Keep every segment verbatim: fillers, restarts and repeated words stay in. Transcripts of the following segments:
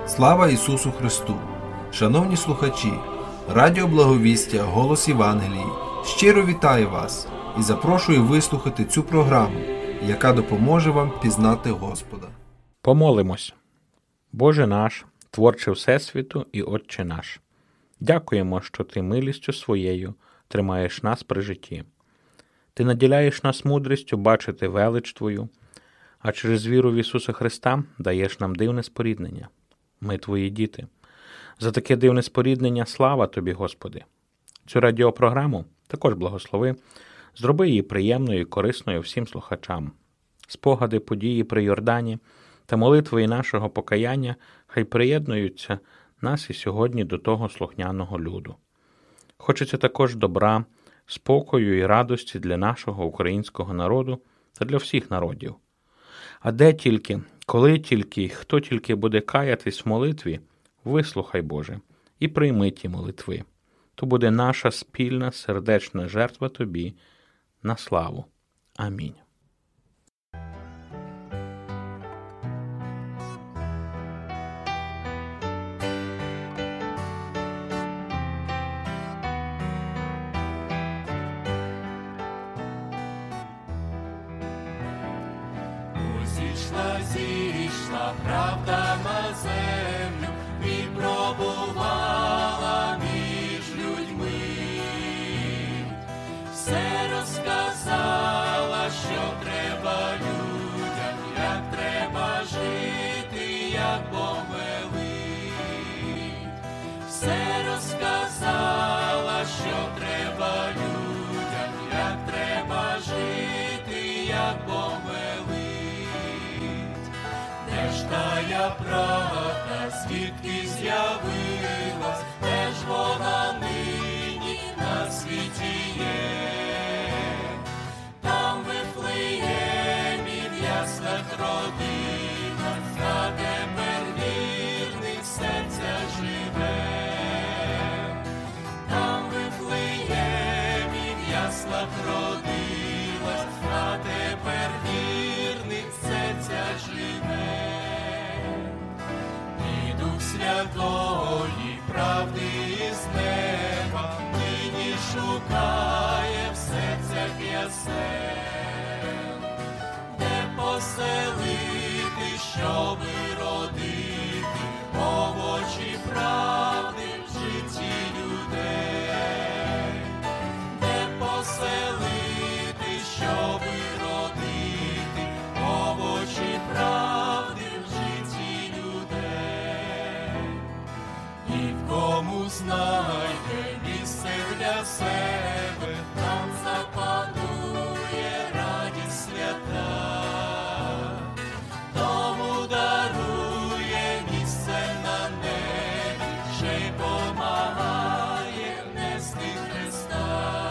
Слава Ісусу Христу! Шановні слухачі, Радіо Благовістя «Голос Євангелії» щиро вітаю вас і запрошую вислухати цю програму, яка допоможе вам пізнати Господа. Помолимось. Боже наш, Творче Всесвіту і Отче наш, дякуємо, що Ти милістю Своєю тримаєш нас при житті. Ти наділяєш нас мудрістю бачити велич Твою, а через віру в Ісуса Христа даєш нам дивне споріднення. Ми Твої діти. За таке дивне споріднення слава Тобі, Господи. Цю радіопрограму також благослови, зроби її приємною і корисною всім слухачам. Спогади події при Йордані та молитви нашого покаяння хай приєднуються нас і сьогодні до того слухняного люду. Хочеться також добра, спокою і радості для нашого українського народу та для всіх народів. А де тільки, коли тільки, хто тільки буде каятись в молитві, вислухай, Боже, і прийми ті молитви. То буде наша спільна сердечна жертва Тобі на славу. Амінь. Зійшла, зійшла правда на землю, випробувала між людьми. Все розказала, що треба людям, як треба жити, як Бог велить. Все розказала, що треба людям, як треба жити, як Бог велить. Де ж тая правда, звідки з'явилась, де ж вона нині на світі є? Там в Вифлеємі в яслах родилась, а тепер вірних серця живе. Там в Вифлеємі в яслах родилась, а тепер вірних серця живе. Святої правди із неба нині шукає в серцях ясел, де поселити, щоби родити овочі правди в житті людей, де поселити, щоби родити овочі правди в житті людей. І в кому знайде місце для себе, там запанує радість свята. Тому дарує місце на небі, ще й помагає нести Христа.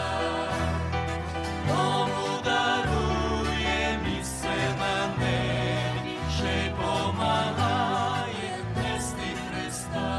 Тому дарує місце на небі, ще й помагає нести Христа.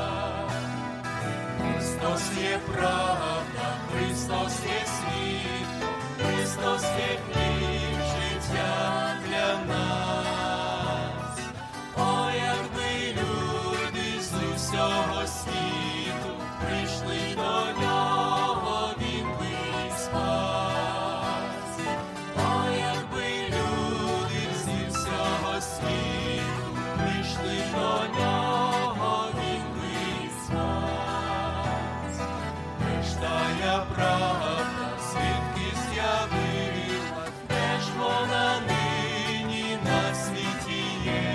Христос є правда, Христос є світло, Христос є хліб життя для нас. О, якби люди з усього світу прийшли до Нього, Він би їх спас. О, якби люди з усього світу прийшли до Нього, Він би їх спас. Тая правда, звідки з'явила, де ж вона нині на світі є?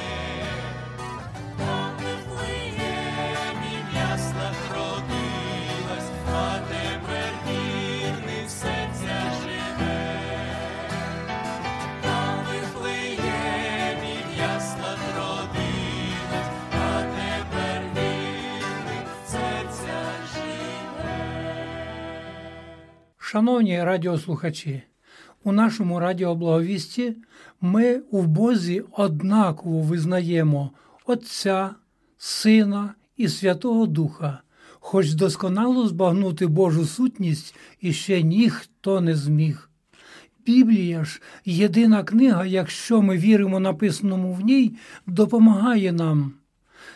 Там в Вифлеємі в яслах родилась, а тепер вірний в серця живе. Там в Вифлеємі в яслах родилась, а тепер вірний в серця живе. Шановні радіослухачі, у нашому радіоблаговісті ми у Бозі однаково визнаємо Отця, Сина і Святого Духа, хоч досконало збагнути Божу сутність іще ніхто не зміг. Біблія ж, єдина книга, якщо ми віримо написаному в ній, допомагає нам.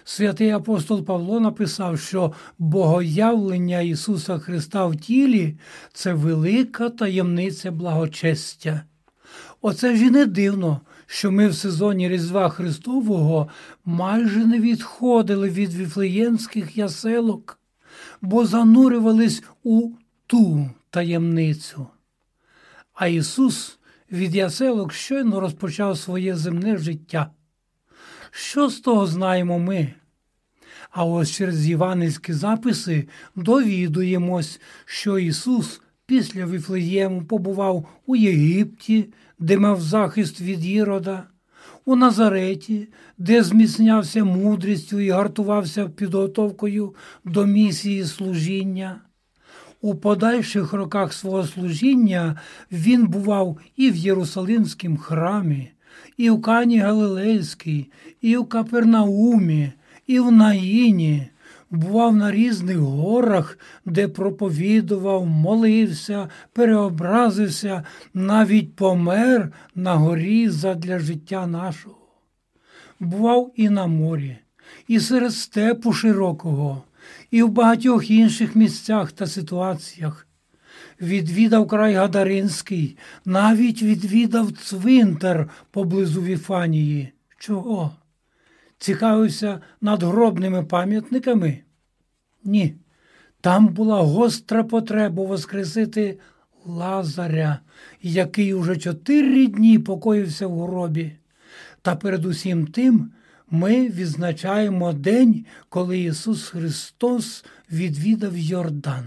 Святий апостол Павло написав, що богоявлення Ісуса Христа в тілі – це велика таємниця благочестя. Оце ж і не дивно, що ми в сезоні Різдва Христового майже не відходили від віфлеємських яселок, бо занурювались у ту таємницю. А Ісус від яселок щойно розпочав своє земне життя. Що з того знаємо ми? А ось через євангельські записи довідуємось, що Ісус після Віфлеєму побував у Єгипті, де мав захист від Ірода, у Назареті, де зміцнявся мудрістю і гартувався підготовкою до місії служіння. У подальших роках свого служіння він бував і в Єрусалимському храмі, і в Кані Галилейській, і в Капернаумі, і в Наїні, бував на різних горах, де проповідував, молився, переобразився, навіть помер на горі задля життя нашого. Бував і на морі, і серед степу широкого, і в багатьох інших місцях та ситуаціях. Відвідав край Гадаринський, навіть відвідав цвинтар поблизу Віфанії. Чого? Цікавився надгробними пам'ятниками? Ні. Там була гостра потреба воскресити Лазаря, який уже чотири дні покоївся в гробі. Та передусім тим ми відзначаємо день, коли Ісус Христос відвідав Йордан.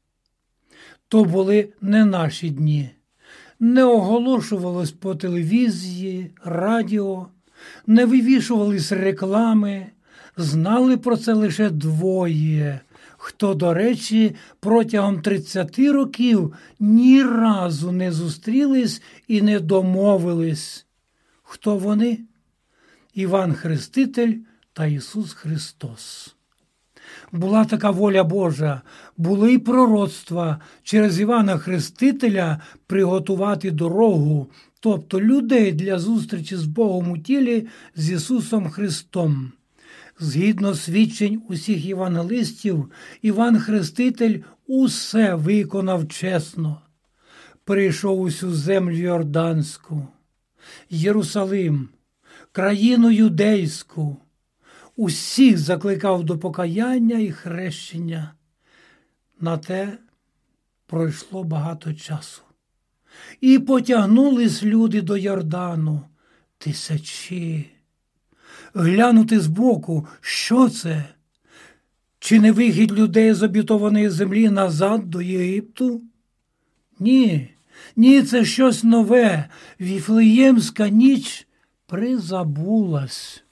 То були не наші дні. Не оголошувалось по телевізії, радіо, не вивішувались реклами, знали про це лише двоє, хто, до речі, протягом тридцяти років ні разу не зустрілись і не домовились. Хто вони? Іван Хреститель та Ісус Христос. Була така воля Божа, були й пророцтва через Івана Хрестителя приготувати дорогу, тобто людей для зустрічі з Богом у тілі з Ісусом Христом. Згідно свідчень усіх євангелистів, Іван Хреститель усе виконав чесно. Прийшов усю землю Йорданську, Єрусалим, країну юдейську, усіх закликав до покаяння і хрещення. На те пройшло багато часу. І потягнулись люди до Йордану, тисячі. Глянути збоку, що це? Чи не вихід людей з обітованої землі назад до Єгипту? Ні, ні, це щось нове. Віфлеємська ніч призабулась.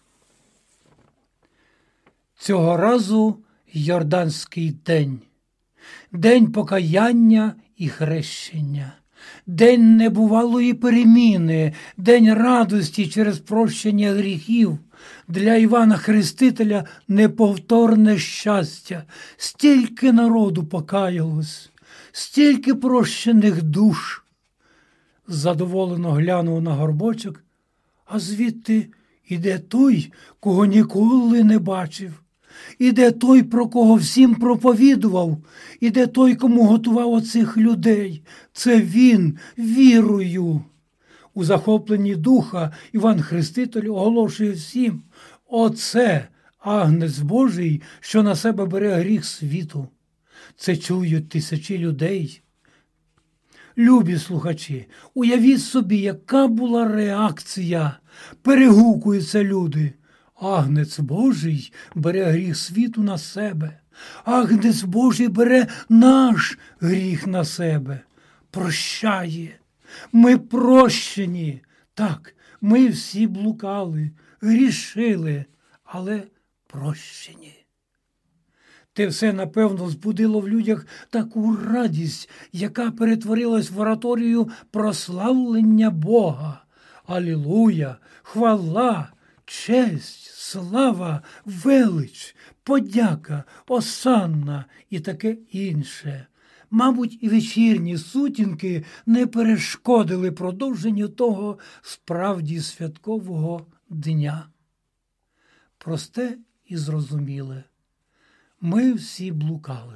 Цього разу Йорданський день. День покаяння і хрещення. День небувалої переміни, день радості через прощення гріхів. Для Івана Хрестителя неповторне щастя. Стільки народу покаялось, стільки прощених душ. Задоволено глянув на горбочок, а звідти іде той, кого ніколи не бачив. Іде той, про кого всім проповідував, іде той, кому готував оцих людей. Це він, вірую. У захопленні духа Іван Хреститель оголошує всім: оце Агнець Божий, що на себе бере гріх світу. Це чують тисячі людей. Любі слухачі, уявіть собі, яка була реакція. Перегукуються люди. Агнець Божий бере гріх світу на себе. Агнець Божий бере наш гріх на себе. Прощає. Ми прощені. Так, ми всі блукали, грішили, але прощені. Те все, напевно, збудило в людях таку радість, яка перетворилась в ораторію прославлення Бога. Алілуя, хвала, честь, слава, велич, подяка, осанна і таке інше. Мабуть, і вечірні сутінки не перешкодили продовженню того справді святкового дня. Просте і зрозуміле. Ми всі блукали,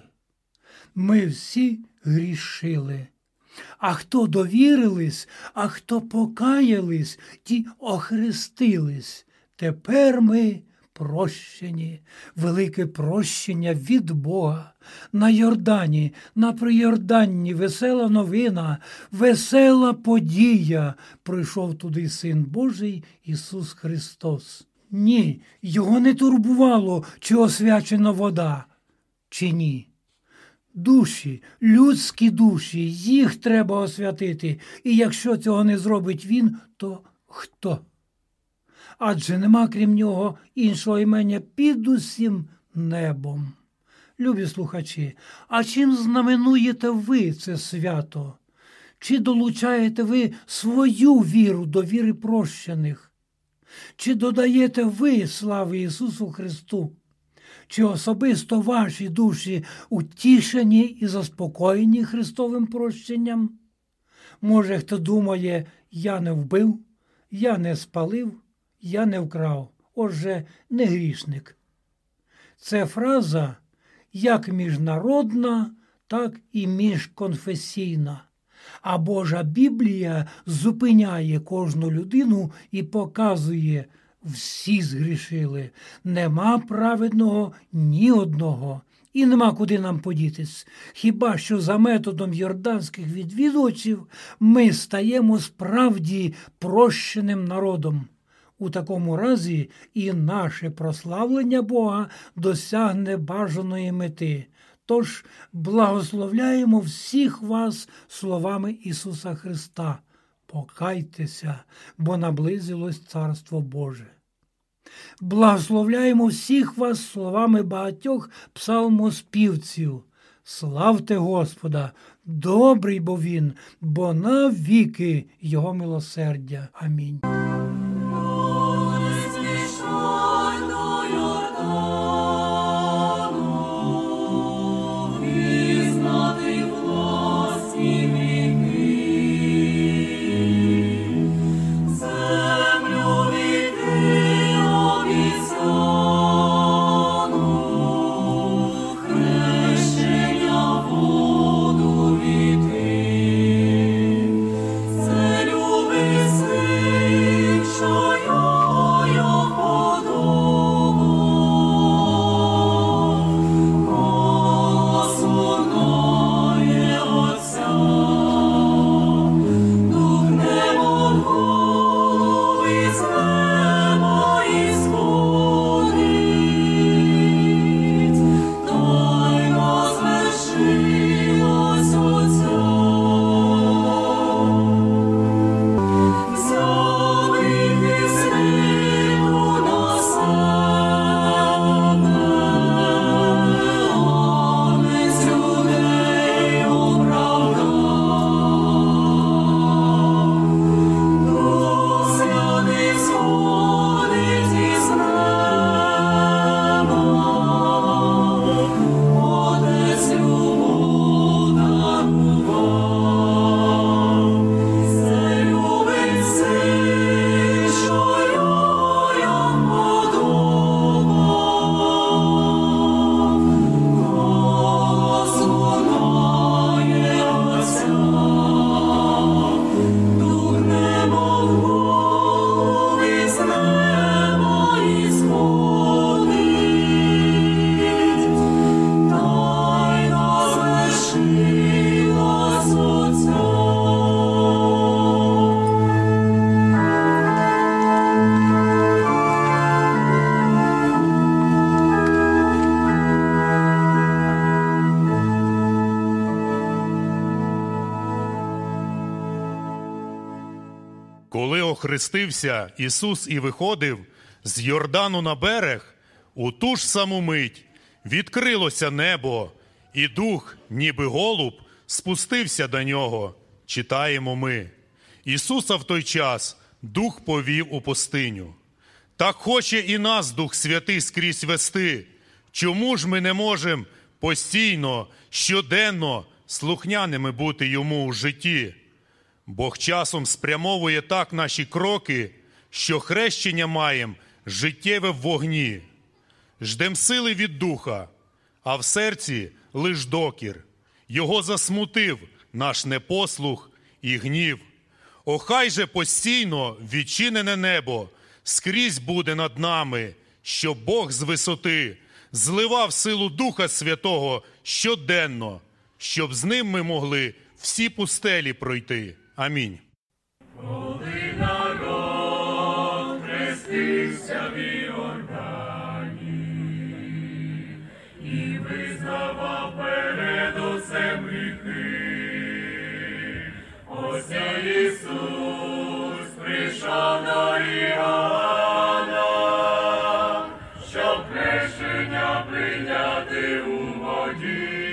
ми всі грішили. А хто довірились, а хто покаялись, ті охрестились. Тепер ми прощені, велике прощення від Бога. На Йордані, на Прийорданні весела новина, весела подія. Прийшов туди Син Божий Ісус Христос. Ні, його не турбувало, чи освячена вода, чи ні. Душі, людські душі, їх треба освятити. І якщо цього не зробить він, то хто? Адже нема, крім нього, іншого імення під усім небом. Любі слухачі, а чим знаменуєте ви це свято? Чи долучаєте ви свою віру до віри прощених? Чи додаєте ви слави Ісусу Христу? Чи особисто ваші душі утішені і заспокоєні Христовим прощенням? Може, хто думає, я не вбив, я не спалив, я не вкрав, отже, не грішник. Це фраза як міжнародна, так і міжконфесійна. А Божа Біблія зупиняє кожну людину і показує, всі згрішили, нема праведного ні одного. І нема куди нам подітись. Хіба що за методом йорданських відвідувачів ми стаємо справді прощеним народом. У такому разі і наше прославлення Бога досягне бажаної мети. Тож благословляємо всіх вас словами Ісуса Христа. Покайтеся, бо наблизилось Царство Боже. Благословляємо всіх вас словами багатьох псалмоспівців. Славте Господа, добрий бо Він, бо навіки Його милосердя. Амінь. Коли охрестився Ісус і виходив з Йордану на берег, у ту ж саму мить відкрилося небо, і дух, ніби голуб, спустився до нього. Читаємо ми. Ісуса в той час дух повів у пустиню. Так хоче і нас Дух Святий скрізь вести. Чому ж ми не можемо постійно, щоденно слухняними бути Йому у житті? Бог часом спрямовує так наші кроки, що хрещення маємо життєве в вогні. ждем сили від духа, а в серці лиш докір. Його засмутив наш непослух і гнів. О, хай же постійно відчинене небо скрізь буде над нами, щоб Бог з висоти зливав силу Духа Святого щоденно, щоб з ним ми могли всі пустелі пройти. Амінь. Коли народ хрестився в Йордані і визнавав перед усем гріхи, ось Ісус прийшов до Іоанна, щоб хрещення прийняти у воді.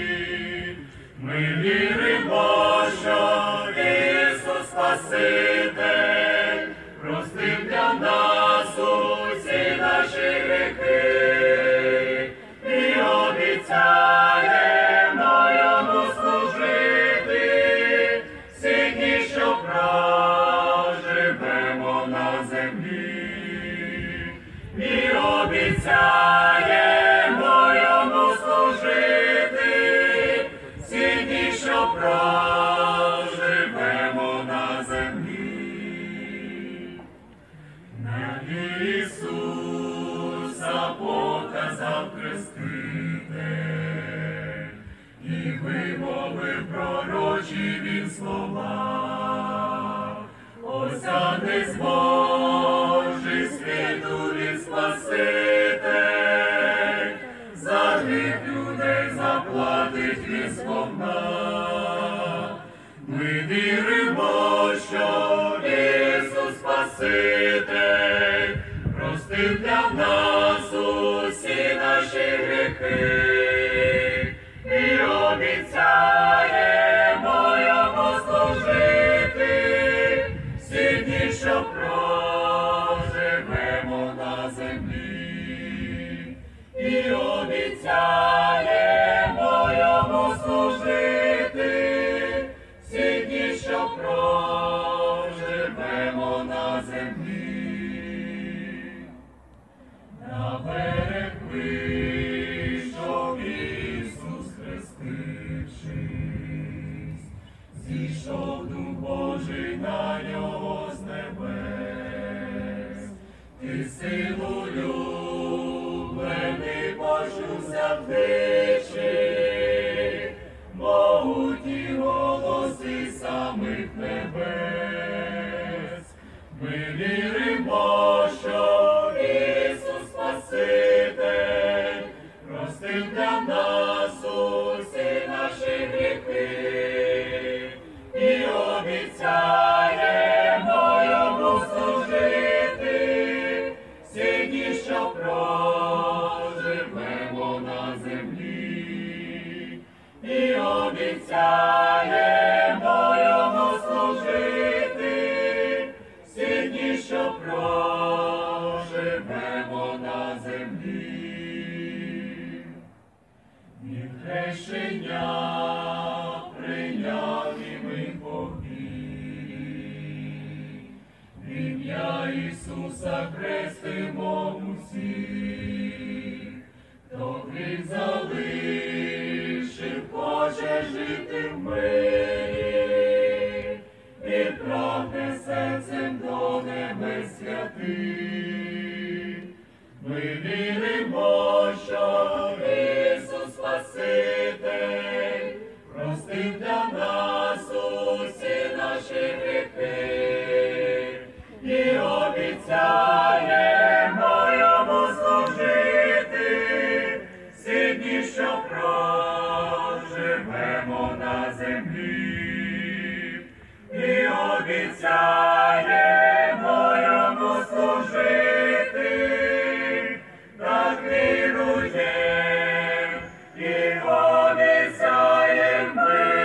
Ми віримо, що Ісус Спаситель простив для нас усі наші гріхи і обіцяємо Йому служити всі дні, що проживемо на землі, і обіцяємо Йому служити всі дні, що проживемо на землі. На Ісуса показав Хреститель і вимовив пророчі він слова. Ося не зможе світу він Спаситель, за гріх людей заплатить він сповна. Ми віримо, що Ісус Спаситель простив для нас усі наші гріхи і обіцяємо Йому служити всі дні, що проживемо на землі, і обіцяємо Йому служити всі дні, що проживемо на землі. На берег вийшов Ісус, хрестившись, зійшов Дух Божий на Нього з небес. Ти силу люблений почувся вдвічі, могутній голоси самих небес. Ми віримо, що Ісус Спаситель простив для нас усі наші гріхи і обіцяємо Йому служити всі дні, що проживемо на землі, і обіцяємо Йому служити всі дні, що проживемо на землі. Від хрещення прийняв і ми повірі, в ім'я Ісуса хрестимо усіх, хто гріх залишив, хоче жити в мирі, і прагне серцем до небес святих. Ми віримо, що Ісус Спаситель простив для нас усі наші гріхи і обіцяємо Йому служити всі дні, що проживемо на землі, і обіцяємо Йому служити, так віруєм і обіцяєм ми.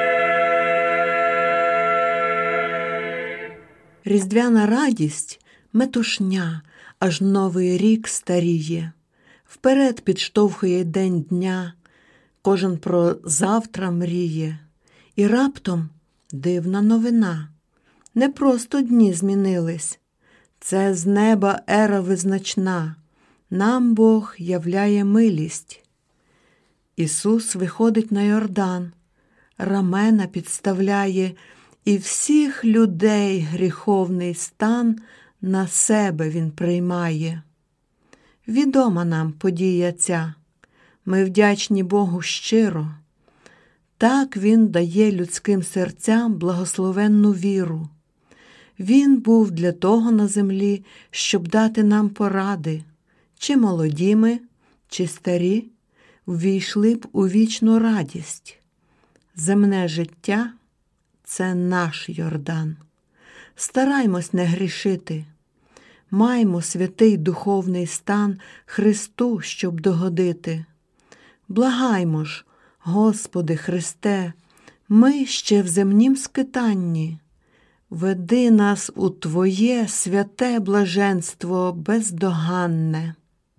Різдвяна радість – метушня, аж новий рік старіє. Вперед підштовхує день дня, кожен про завтра мріє. І раптом дивна новина. Не просто дні змінились, це з неба ера визначна. нам Бог являє милість. Ісус виходить на Йордан, рамена підставляє, і всіх людей гріховний стан на себе Він приймає. Відома нам подія ця, ми вдячні Богу щиро. Так Він дає людським серцям благословенну віру. Він був для того на землі, щоб дати нам поради, чи молоді ми, чи старі, ввійшли б у вічну радість. Земне життя – це наш Йордан. Стараймось не грішити. Маймо святий духовний стан Христу, щоб догодити. Благаймо ж, Господи Христе, ми ще в земнім скитанні. Веди нас у Твоє святе блаженство бездоганне.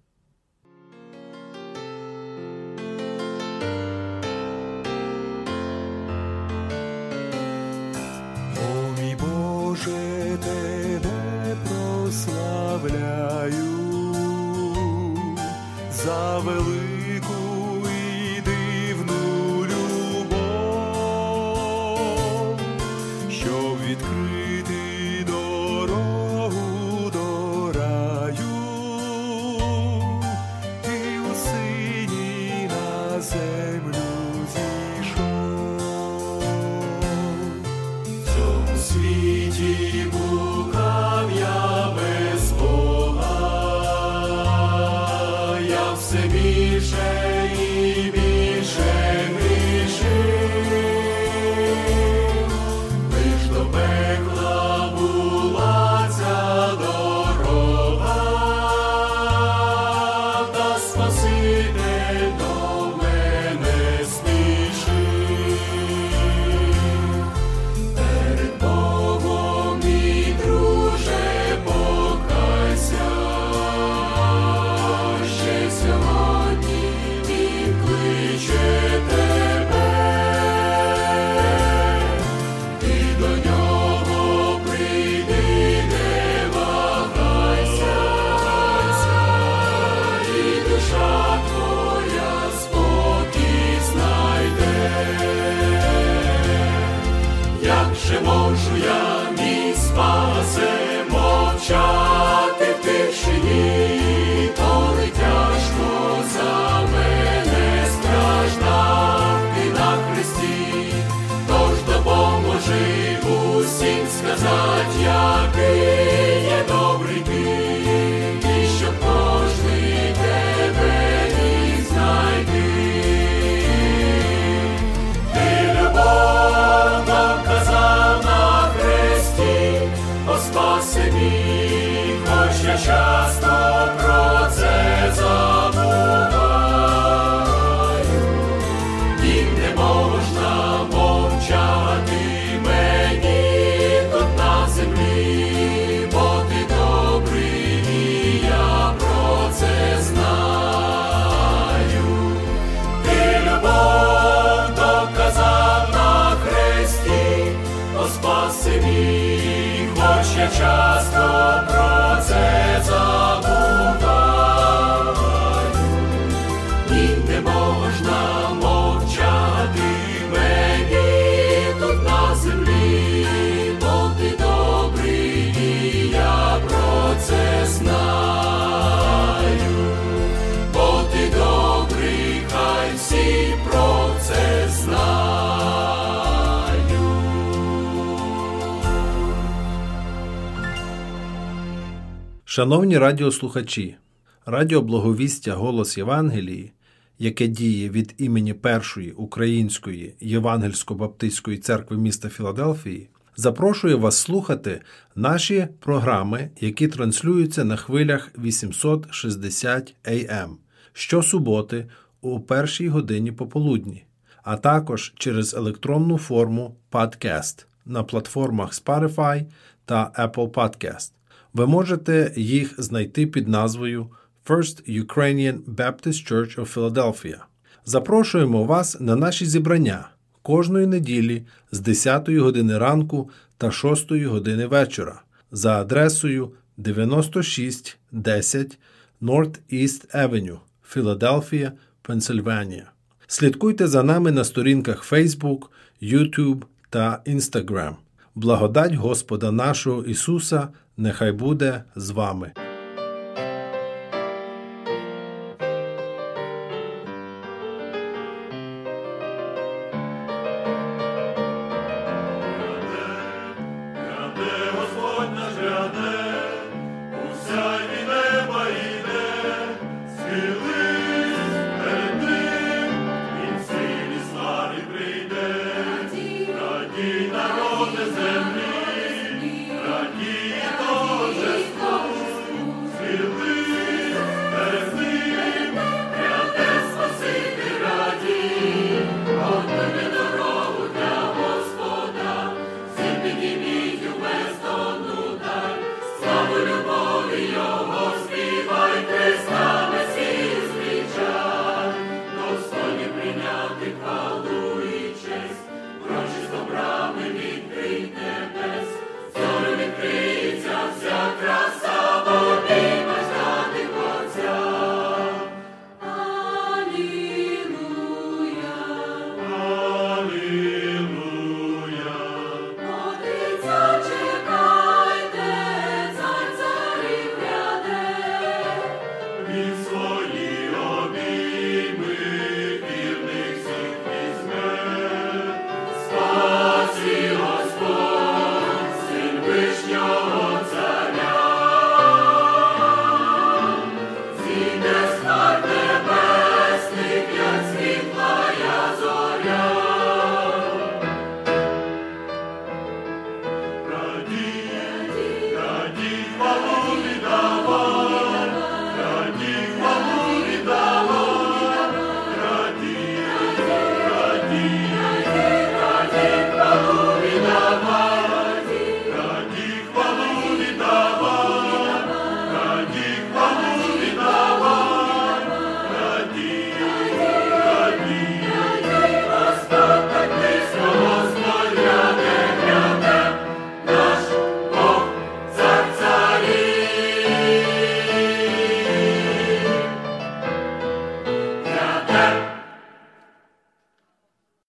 О, мій Боже, Тебе прославляю за велику і дивну любов, щоб відкрити дорогу до раю. Ти у сині на землю зійшов. В цьому світі блукав я без Бога, я все більше і більше грішив, лиш до пекла була ця дорога, та Спаситель до мене спішив. Перед Богом, мій друже, покайся, ще сьогодні Він кличе тебе. Ти до нього прийди, не вагайся, і душа твоя спокій знайде. Як же можу я, мій Спасе, мовчати в тишині, коли тяжко за мене страждав ти на хресті? Тож допоможи усім сказать, який є добрий ти, і щоб кожний тебе міг знайти. Ти любов доказав на хресті, о спаси мій, хоч я часто про це забуваю. Їм не можна мовчати мені тут на землі, бо ти добрий, і я про це знаю. Ти любов доказав на хресті, о спаси мій, хоч я часто про це забуваю. Їм не можна мовчати мені тут на землі, бо ти добрий, і я про це знаю. Бо ти добрий, хай всі про це знають. Шановні радіослухачі, Радіо Благовістя «Голос Євангелії», яке діє від імені Першої Української Євангельсько-Баптистської церкви міста Філадельфії, запрошує вас слухати наші програми, які транслюються на хвилях вісімсот шістдесят ей ем щосуботи о першій годині пополудні, а також через електронну форму «Подкаст» на платформах Spotify та Apple Podcast. Ви можете їх знайти під назвою First Ukrainian Baptist Church of Philadelphia. Запрошуємо вас на наші зібрання кожної неділі з десятої години ранку та шостої години вечора за адресою дев'яносто шість десять Northeast Avenue, Філадельфія, Пенсильванія. Слідкуйте за нами на сторінках Facebook, YouTube та Instagram. Благодать Господа нашого Ісуса нехай буде з вами.